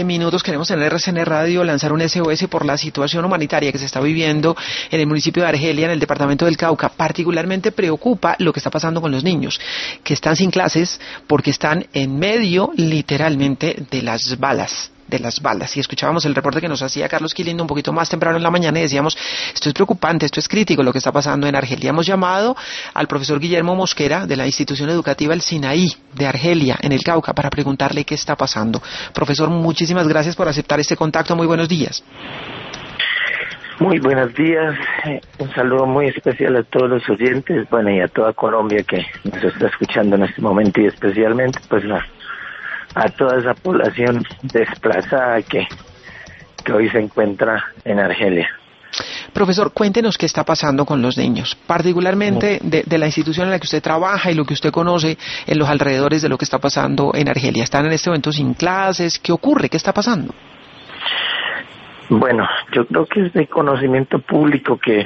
minutos queremos en RCN Radio lanzar un SOS por la situación humanitaria que se está viviendo en el municipio de Argelia, en el departamento del Cauca. Particularmente preocupa lo que está pasando con los niños, que están sin clases porque están en medio, literalmente, de las balas. Y escuchábamos el reporte que nos hacía Carlos Quilindo un poquito más temprano en la mañana y decíamos, esto es preocupante, esto es crítico lo que está pasando en Argelia. Hemos llamado al profesor Guillermo Mosquera de la institución educativa El Sinaí de Argelia, en el Cauca, para preguntarle qué está pasando. Profesor, muchísimas gracias por aceptar este contacto. Muy buenos días. Muy buenos días, un saludo muy especial a todos los oyentes, bueno, y a toda Colombia que nos está escuchando en este momento, y especialmente pues a toda esa población desplazada que hoy se encuentra en Argelia. Profesor, cuéntenos qué está pasando con los niños, particularmente de la institución en la que usted trabaja y lo que usted conoce en los alrededores de lo que está pasando en Argelia. ¿Están en este momento sin clases? ¿Qué ocurre? ¿Qué está pasando? Bueno, yo creo que es de conocimiento público que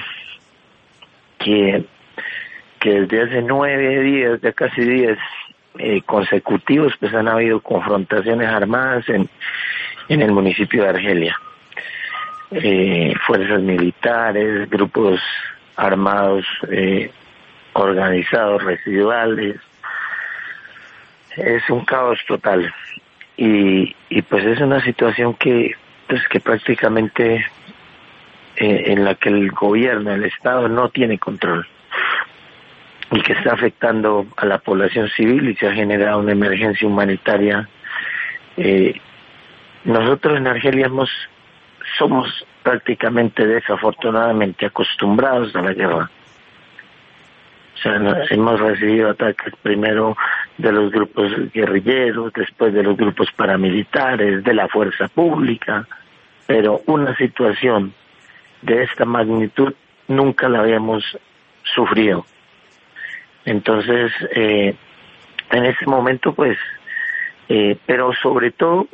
desde hace 9 días, ya casi 10 consecutivos, pues han habido confrontaciones armadas en el municipio de Argelia. Fuerzas militares, grupos armados organizados, residuales. Es un caos total. Y pues es una situación que prácticamente en la que el gobierno, el Estado no tiene control y que está afectando a la población civil y se ha generado una emergencia humanitaria. Nosotros en Argelia somos prácticamente desafortunadamente acostumbrados a la guerra. O sea, hemos recibido ataques primero de los grupos guerrilleros, después de los grupos paramilitares, de la fuerza pública, pero una situación de esta magnitud nunca la habíamos sufrido. Entonces, en ese momento, pues, pero sobre todo,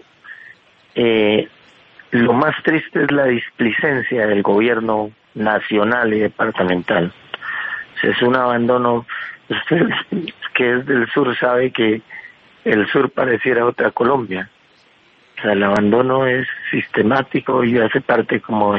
lo más triste es la displicencia del gobierno nacional y departamental. O sea, es un abandono. Usted que es del sur sabe que el sur pareciera otra Colombia. O sea, el abandono es sistemático y hace parte como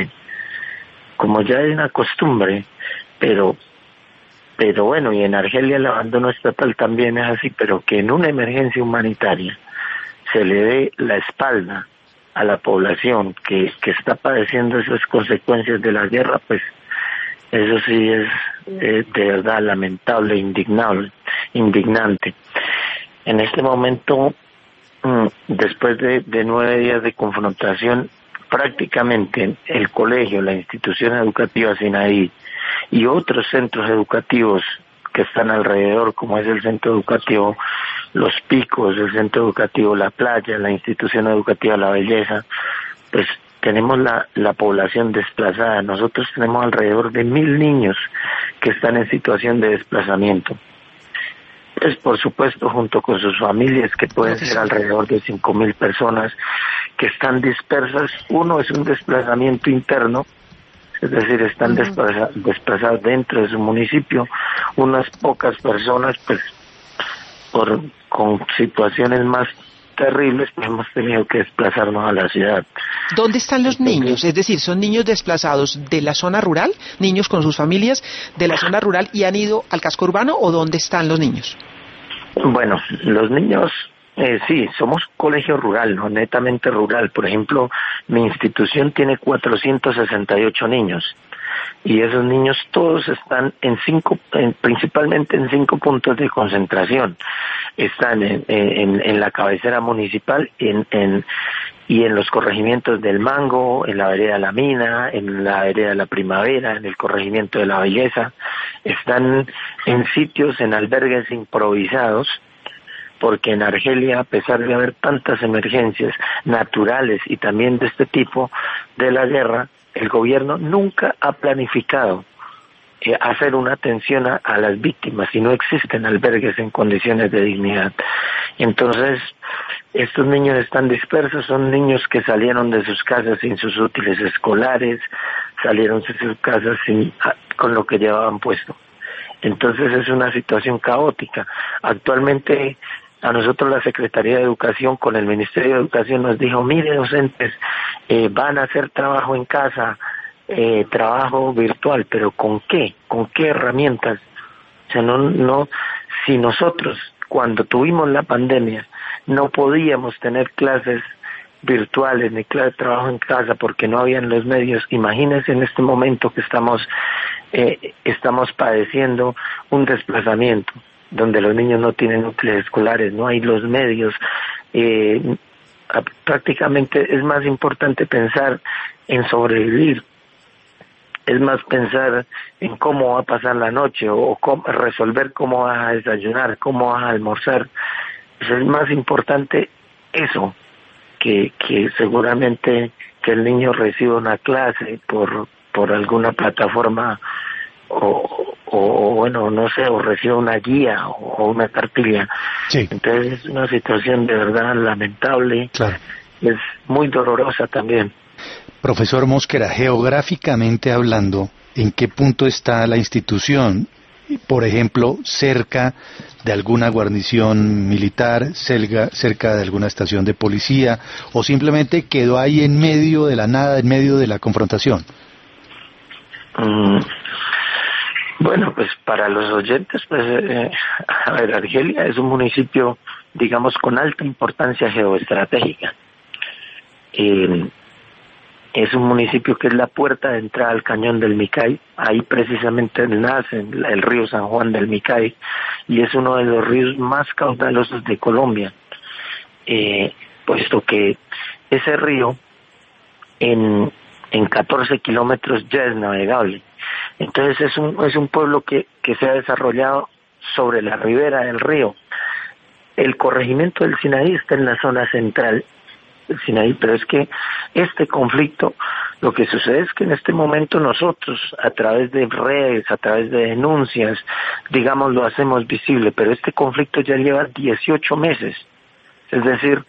ya de una costumbre, pero bueno, y en Argelia el abandono estatal también es así, pero que en una emergencia humanitaria se le dé la espalda a la población que está padeciendo esas consecuencias de la guerra, pues eso sí es de verdad lamentable, indignante. En este momento, después de 9 días de confrontación, prácticamente el colegio, la institución educativa Sinaí y otros centros educativos que están alrededor, como es el centro educativo Los Picos, el centro educativo La Playa, la institución educativa La Belleza, pues tenemos la población desplazada. Nosotros tenemos alrededor de 1.000 niños que están en situación de desplazamiento. Pues por supuesto junto con sus familias, que pueden ser alrededor de 5.000 personas que están dispersas. Uno es un desplazamiento interno, es decir, están desplazados dentro de su municipio. Unas pocas personas, pues, con situaciones más terribles, pues hemos tenido que desplazarnos a la ciudad. ¿Dónde están los niños? Es decir, ¿son niños desplazados de la zona rural, niños con sus familias de la zona rural y han ido al casco urbano, o dónde están los niños? Bueno, los niños, sí, somos colegio rural, no netamente rural. Por ejemplo, mi institución tiene 468 niños y esos niños todos están principalmente en 5 puntos de concentración. Están en la cabecera municipal y en los corregimientos del Mango, en la vereda La Mina, en la vereda La Primavera, en el corregimiento de La Belleza. Están en sitios, en albergues improvisados, porque en Argelia, a pesar de haber tantas emergencias naturales y también de este tipo de la guerra, el gobierno nunca ha planificado hacer una atención a las víctimas, y no existen albergues en condiciones de dignidad. Entonces, estos niños están dispersos, son niños que salieron de sus casas sin sus útiles escolares, salieron de sus casas con lo que llevaban puesto. Entonces es una situación caótica. Actualmente A nosotros la Secretaría de Educación con el Ministerio de Educación nos dijo, mire docentes, van a hacer trabajo en casa, trabajo virtual, pero ¿con qué? ¿Con qué herramientas? O sea, si nosotros cuando tuvimos la pandemia no podíamos tener clases virtuales ni clases de trabajo en casa porque no habían los medios, imagínense en este momento que estamos padeciendo un desplazamiento donde los niños no tienen útiles escolares, no hay los medios, prácticamente es más importante pensar en sobrevivir, es más pensar en cómo va a pasar la noche o resolver cómo vas a desayunar, cómo vas a almorzar. Es más importante eso que seguramente que el niño reciba una clase por alguna plataforma o bueno, no sé, o reciba una guía o una cartilla. Sí. Entonces es una situación de verdad lamentable, claro. Es muy dolorosa también. Profesor Mosquera, geográficamente hablando, ¿en qué punto está la institución? Por ejemplo, cerca de alguna guarnición militar, cerca de alguna estación de policía, o simplemente quedó ahí en medio de la nada, en medio de la confrontación. Bueno, pues para los oyentes, pues, a ver, Argelia es un municipio, digamos, con alta importancia geoestratégica. Es un municipio que es la puerta de entrada al cañón del Micay, ahí precisamente nace el río San Juan del Micay, y es uno de los ríos más caudalosos de Colombia, puesto que ese río en 14 kilómetros ya es navegable. Entonces es un pueblo que se ha desarrollado sobre la ribera del río. El corregimiento del Sinaí está en la zona central del Sinaí, pero es que este conflicto, lo que sucede es que en este momento nosotros, a través de redes, a través de denuncias, digamos, lo hacemos visible, pero este conflicto ya lleva 18 meses. Es decir,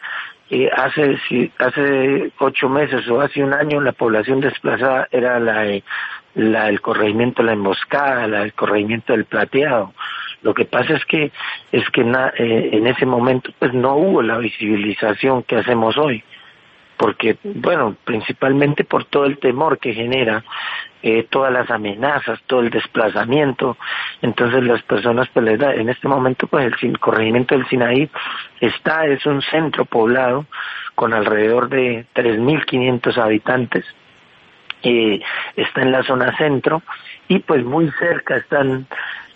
hace 8 meses o hace un año la población desplazada era el corregimiento de La Emboscada, el corregimiento del Plateado. Lo que pasa es que en ese momento pues no hubo la visibilización que hacemos hoy, porque bueno, principalmente por todo el temor que genera, todas las amenazas, todo el desplazamiento. Entonces las personas pues les da, en este momento pues el corregimiento del Sinaí es un centro poblado con alrededor de 3.500 habitantes. Está en la zona centro y pues muy cerca están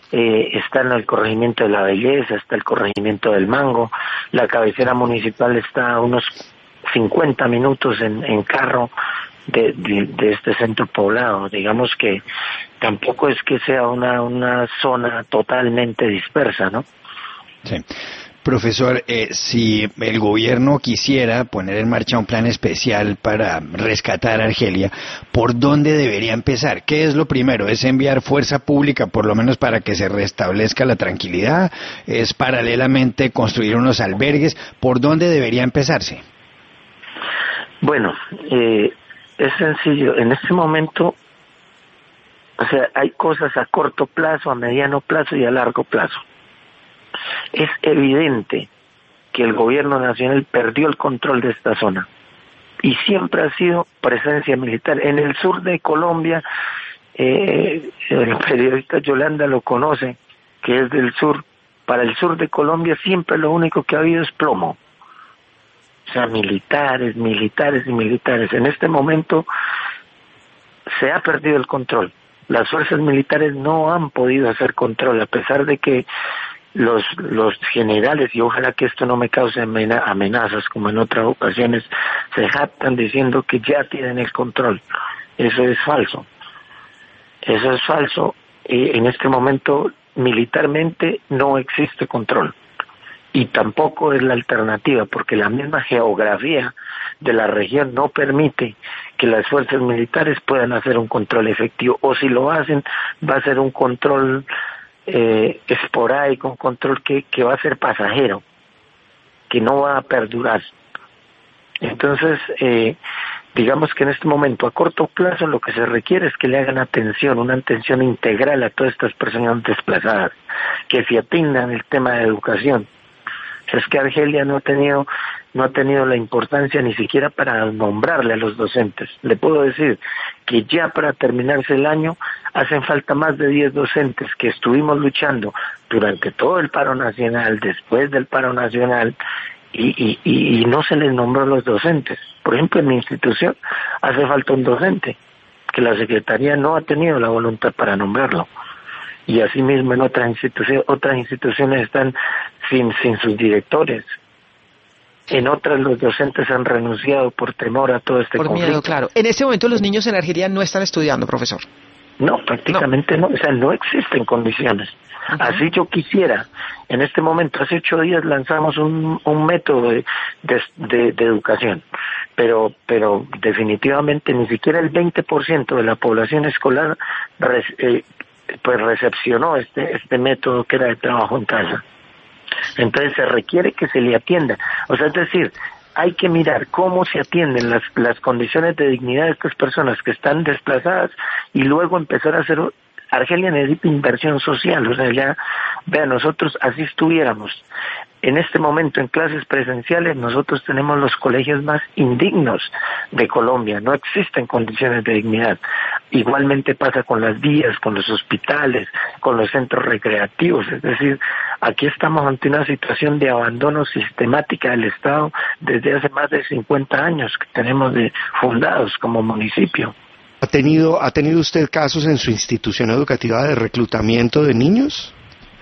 el corregimiento de La Belleza, está el corregimiento del Mango, la cabecera municipal está a unos 50 minutos en carro de este centro poblado. Digamos que tampoco es que sea una zona totalmente dispersa, ¿no? Sí. Profesor, si el gobierno quisiera poner en marcha un plan especial para rescatar a Argelia, ¿por dónde debería empezar? ¿Qué es lo primero? ¿Es enviar fuerza pública por lo menos para que se restablezca la tranquilidad? ¿Es paralelamente construir unos albergues? ¿Por dónde debería empezarse? Bueno, es sencillo. En este momento, o sea, hay cosas a corto plazo, a mediano plazo y a largo plazo. Es evidente que el gobierno nacional perdió el control de esta zona y siempre ha sido presencia militar. En el sur de Colombia, el periodista Yolanda lo conoce, que es del sur. Para el sur de Colombia siempre lo único que ha habido es plomo. O sea, militares. En este momento se ha perdido el control. Las fuerzas militares no han podido hacer control, a pesar de que los generales, y ojalá que esto no me cause amenazas como en otras ocasiones, se jactan diciendo que ya tienen el control. Eso es falso. En este momento militarmente no existe control y tampoco es la alternativa, porque la misma geografía de la región no permite que las fuerzas militares puedan hacer un control efectivo, o si lo hacen va a ser un control esporádico, un control que va a ser pasajero, que no va a perdurar. Entonces, digamos que en este momento, a corto plazo, lo que se requiere es que le hagan una atención integral a todas estas personas desplazadas, que se atiendan el tema de educación, Es que Argelia no ha tenido la importancia ni siquiera para nombrarle a los docentes. Le puedo decir que ya para terminarse el año hacen falta más de 10 docentes que estuvimos luchando durante todo el paro nacional, después del paro nacional, y no se les nombró a los docentes. Por ejemplo, en mi institución hace falta un docente, que la Secretaría no ha tenido la voluntad para nombrarlo. Y asimismo en otras instituciones están sin sus directores. En otras los docentes han renunciado por temor a todo este conflicto. Por miedo, claro. En este momento los niños en Argelia no están estudiando, profesor. No, prácticamente no. O sea, no existen condiciones. Uh-huh. Así yo quisiera. En este momento, hace 8 días lanzamos un método de educación, pero definitivamente ni siquiera el 20% de la población escolar pues recepcionó este método que era de trabajo en casa. Entonces se requiere que se le atienda. O sea, es decir, hay que mirar cómo se atienden las condiciones de dignidad de estas personas que están desplazadas y luego empezar a hacer. Argelia necesita inversión social. O sea, ya, vean, nosotros así estuviéramos en este momento en clases presenciales, nosotros tenemos los colegios más indignos de Colombia. No existen condiciones de dignidad. Igualmente pasa con las vías, con los hospitales, con los centros recreativos. Es decir, aquí estamos ante una situación de abandono sistemática del Estado desde hace más de 50 años que tenemos fundados como municipio. ¿Ha tenido usted casos en su institución educativa de reclutamiento de niños?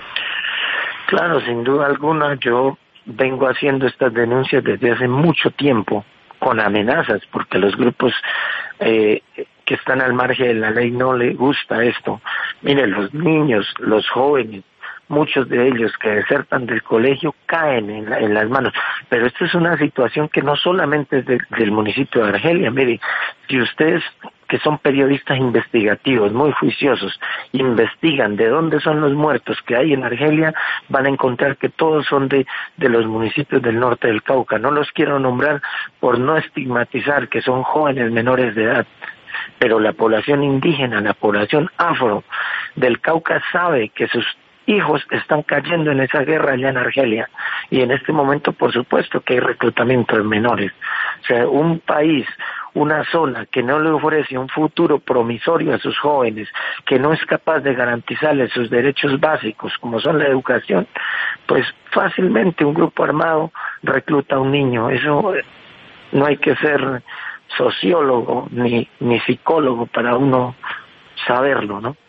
Claro, sin duda alguna. Yo vengo haciendo estas denuncias desde hace mucho tiempo, con amenazas, porque los grupos que están al margen de la ley no les gusta esto. Miren, los niños, los jóvenes, muchos de ellos que desertan del colegio caen en las manos. Pero esto es una situación que no solamente es del municipio de Argelia. Mire, si ustedes, que son periodistas investigativos, muy juiciosos, investigan de dónde son los muertos que hay en Argelia, van a encontrar que todos son de los municipios del norte del Cauca. No los quiero nombrar por no estigmatizar que son jóvenes menores de edad, pero la población indígena, la población afro del Cauca sabe que sus hijos están cayendo en esa guerra allá en Argelia, y en este momento por supuesto que hay reclutamiento de menores. O sea, un país, una zona que no le ofrece un futuro promisorio a sus jóvenes, que no es capaz de garantizarles sus derechos básicos como son la educación, pues fácilmente un grupo armado recluta a un niño. Eso no hay que ser sociólogo ni psicólogo para uno saberlo, ¿no?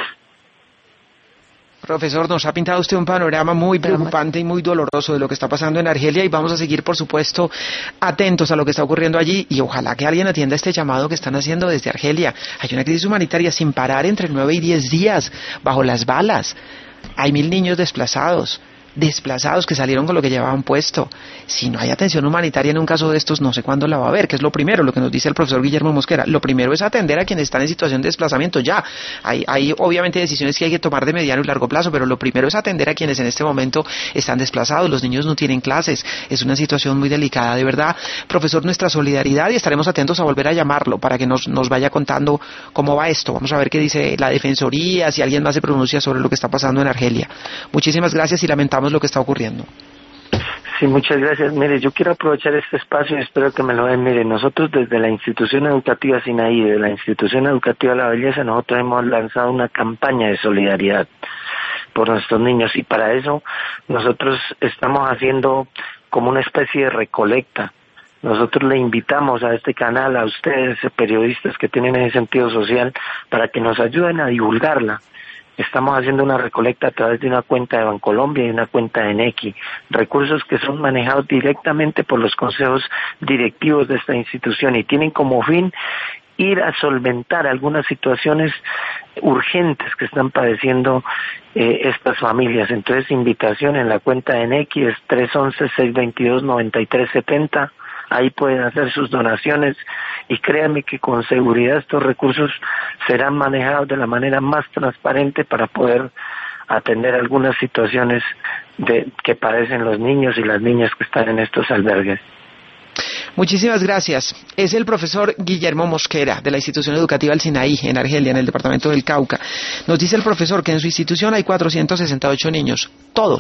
Profesor, nos ha pintado usted un panorama muy preocupante y muy doloroso de lo que está pasando en Argelia, y vamos a seguir, por supuesto, atentos a lo que está ocurriendo allí, y ojalá que alguien atienda este llamado que están haciendo desde Argelia. Hay una crisis humanitaria sin parar entre 9 y 10 días, bajo las balas. Hay 1000 niños desplazados que salieron con lo que llevaban puesto. Si no hay atención humanitaria en un caso de estos, no sé cuándo la va a haber, que es lo primero, lo que nos dice el profesor Guillermo Mosquera. Lo primero es atender a quienes están en situación de desplazamiento ya. Hay obviamente decisiones que hay que tomar de mediano y largo plazo, pero lo primero es atender a quienes en este momento están desplazados. Los niños no tienen clases, es una situación muy delicada, de verdad. Profesor, nuestra solidaridad, y estaremos atentos a volver a llamarlo para que nos vaya contando cómo va esto. Vamos a ver qué dice la Defensoría, si alguien más se pronuncia sobre lo que está pasando en Argelia. Muchísimas gracias y lamentamos lo que está ocurriendo. Sí, muchas gracias. Mire, yo quiero aprovechar este espacio y espero que me lo den. Mire, nosotros desde la institución educativa Sinaí, de la institución educativa La Belleza, nosotros hemos lanzado una campaña de solidaridad por nuestros niños, y para eso nosotros estamos haciendo como una especie de recolecta. Nosotros le invitamos a este canal, a ustedes, periodistas que tienen ese sentido social, para que nos ayuden a divulgarla. Estamos haciendo una recolecta a través de una cuenta de Bancolombia y una cuenta de Nequi, recursos que son manejados directamente por los consejos directivos de esta institución y tienen como fin ir a solventar algunas situaciones urgentes que están padeciendo estas familias. Entonces, invitación en la cuenta de Nequi es 311-622-9370. Ahí pueden hacer sus donaciones y créanme que con seguridad estos recursos serán manejados de la manera más transparente para poder atender algunas situaciones que padecen los niños y las niñas que están en estos albergues. Muchísimas gracias. Es el profesor Guillermo Mosquera, de la institución educativa El Sinaí, en Argelia, en el departamento del Cauca. Nos dice el profesor que en su institución hay 468 niños, todos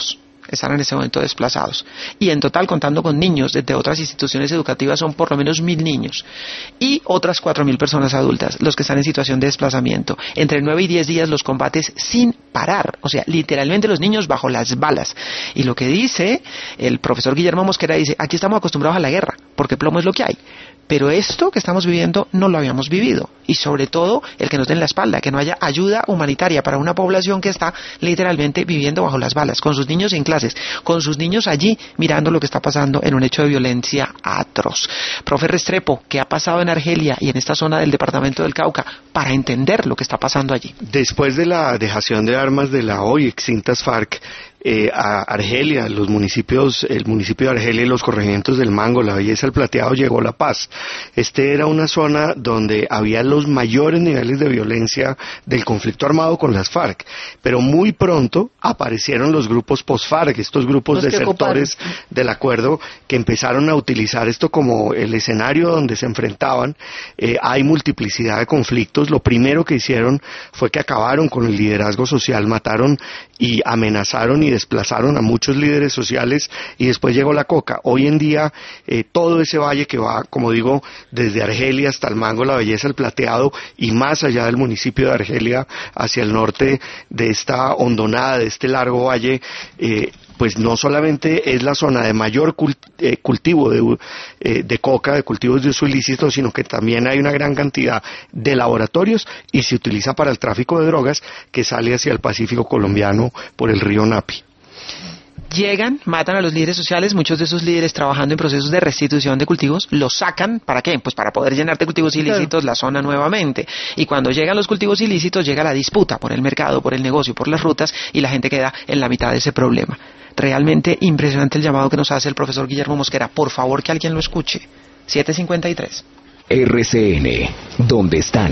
están en este momento desplazados. Y en total, contando con niños desde otras instituciones educativas, son por lo menos 1.000 niños. Y otras 4.000 personas adultas, los que están en situación de desplazamiento. Entre 9 y 10 días los combates sin parar. O sea, literalmente los niños bajo las balas. Y lo que dice el profesor Guillermo Mosquera, dice, aquí estamos acostumbrados a la guerra, porque plomo es lo que hay. Pero esto que estamos viviendo no lo habíamos vivido. Y sobre todo, el que nos den la espalda, que no haya ayuda humanitaria para una población que está literalmente viviendo bajo las balas, con sus niños en clases, con sus niños allí mirando lo que está pasando en un hecho de violencia atroz. Profe Restrepo, ¿qué ha pasado en Argelia y en esta zona del departamento del Cauca para entender lo que está pasando allí? Después de la dejación de armas de la hoy extintas FARC, a Argelia, el municipio de Argelia y los corregimientos del Mango, la Belleza, el Plateado, llegó la paz. Era una zona donde había los mayores niveles de violencia del conflicto armado con las FARC, pero muy pronto aparecieron los grupos post-FARC, estos grupos desertores del acuerdo que empezaron a utilizar esto como el escenario donde se enfrentaban. Hay multiplicidad de conflictos. Lo primero que hicieron fue que acabaron con el liderazgo social, mataron y amenazaron y desplazaron a muchos líderes sociales, y después llegó la coca. Hoy en día todo ese valle que va, como digo, desde Argelia hasta el Mango, la Belleza, el Plateado y más allá del municipio de Argelia hacia el norte de esta hondonada, de este largo valle, pues no solamente es la zona de mayor cultivo de coca, de cultivos de uso ilícito, sino que también hay una gran cantidad de laboratorios y se utiliza para el tráfico de drogas que sale hacia el Pacífico colombiano por el río Napi. Llegan, matan a los líderes sociales, muchos de esos líderes trabajando en procesos de restitución de cultivos, los sacan, ¿para qué? Pues para poder llenar de cultivos ilícitos la zona nuevamente. Y cuando llegan los cultivos ilícitos, llega la disputa por el mercado, por el negocio, por las rutas, y la gente queda en la mitad de ese problema. Realmente impresionante el llamado que nos hace el profesor Guillermo Mosquera. Por favor, que alguien lo escuche. 7:53. RCN, ¿dónde están?